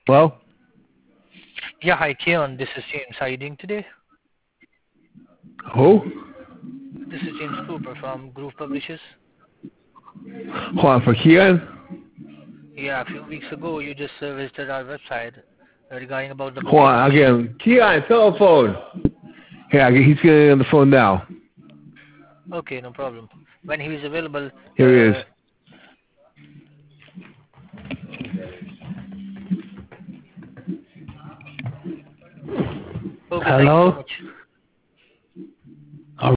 Hello? Yeah, hi, Keon. This is James. How are you doing today? Who? This is James Cooper from Groove Publishers. Hold on, for Keon? Yeah, a few weeks ago, you just visited our website regarding about the Hold booking on, I'll get position. him. Keon, telephone. Here, he's getting on the phone now. Okay, no problem. When he is available, Here he is. okay, thank you so Hello? much.